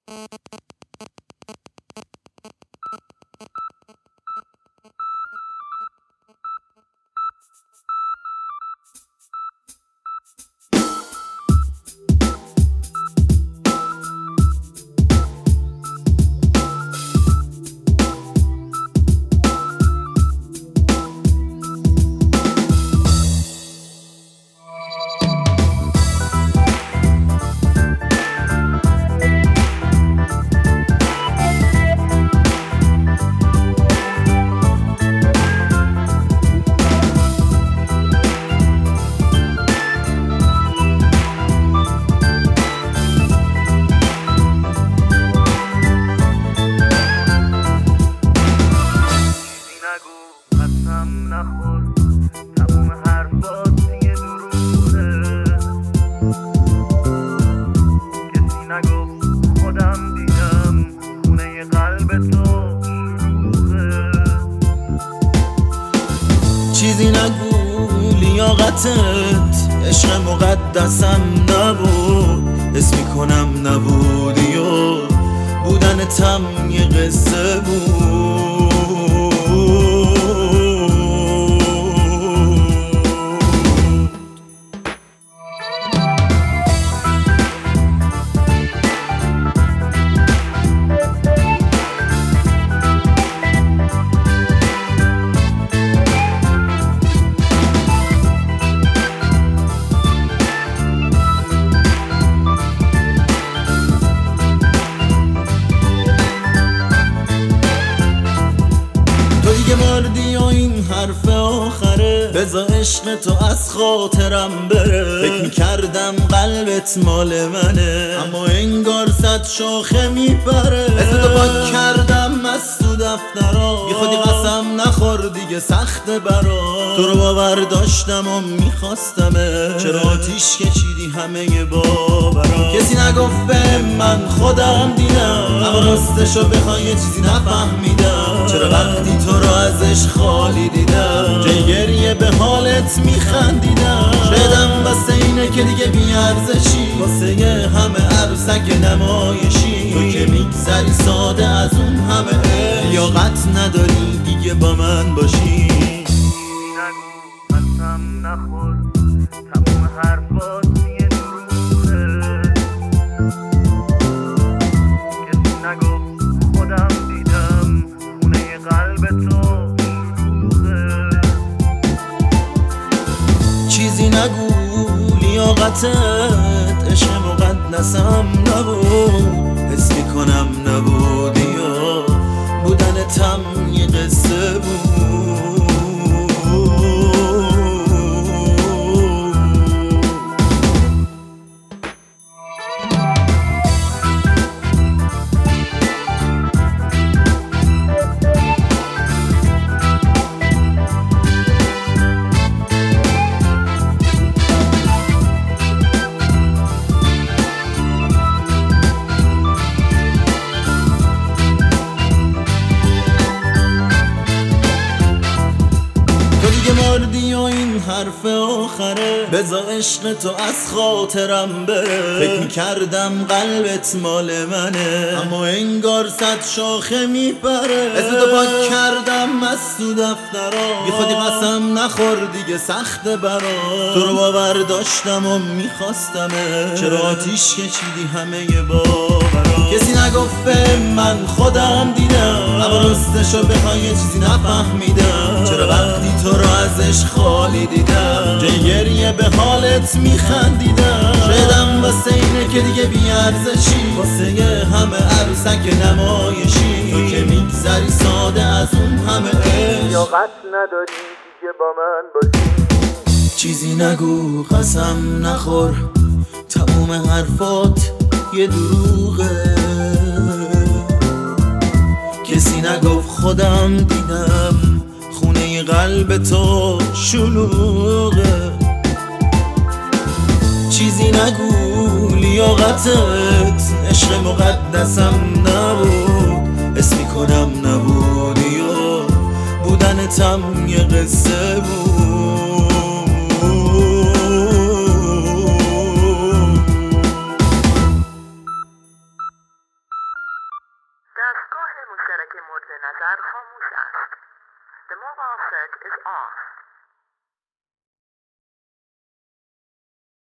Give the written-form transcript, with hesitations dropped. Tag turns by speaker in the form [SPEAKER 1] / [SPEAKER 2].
[SPEAKER 1] چیزی نگو لیاقتت عشق مقدسم نبود، حس میکنم نبودی و بودنتم یه قصه بود. دیگه مردی و این حرف آخره، بذار عشق تو از خاطرم بره. فکر میکردم قلبت مال منه، اما انگار صد شاخه میپره. اسم تو پاک کردم از تو دفترا، یه خودی قسم نخور دیگه سخت برا. تو رو باور داشتم و میخواستمه، چرا آتیش کشیدی همه باورا. کسی نگفت به من خودم دیدم، اما راستشو بخوای یه چیزی نفهمیدم. چرا وقتی تو رو ازش خالی دیدم، جای گریه به حالت میخندیدم. شایدم بسه اینه که دیگه بیارزشی، واسه یه همه عروسک نمایشی. تو که میگذری ساده از اون همه، لیاقت نداری دیگه با من باشی.
[SPEAKER 2] نگو قسم نخور، تموم حرفات یه دروغه. کسی نگفت خودم دیدم، خونه قلب تو شلوغه.
[SPEAKER 1] چیزی نگو لیاقتت عشق مقدسم نبود، حس میکنم نبودی یا بودنتم یه قصه بود. مردی و این حرف آخره، بذار عشق تو از خاطرم بره. فکر میکردم قلبت مال منه، اما انگار صد شاخه میپره. اسم تو پاک کردم از تو دفترا، یه خودی قسم نخور دیگه سخت برا. تو رو باور داشتم و میخواستمه، چرا آتیش کشیدی همه باورا. کسی نگفت به من خودم دیدم، اما راستشو بخوای یه چیزی نفهمیدم. چرا وقتی تو رو ازش خالی دیدم، جای گریه به حالت میخندیدم. شایدم واسه اینه که دیگه بیارزشی، واسه یه همه عروسک نمایشی. تو که میگذری ساده از اون همه عشق،
[SPEAKER 2] لیاقت نداری دیگه با من باشی.
[SPEAKER 1] چیزی نگو قسم نخور، تموم حرفات یه دروغه. کسی نگفت خودم دیدم، خونه قلب تو شلوغه. چیزی نگو لیاقتت عشق مقدسم نبود، حس میکنم نبودی و بودنتم یه قصه بود.
[SPEAKER 3] نظر خاموش است. The mobile set is off.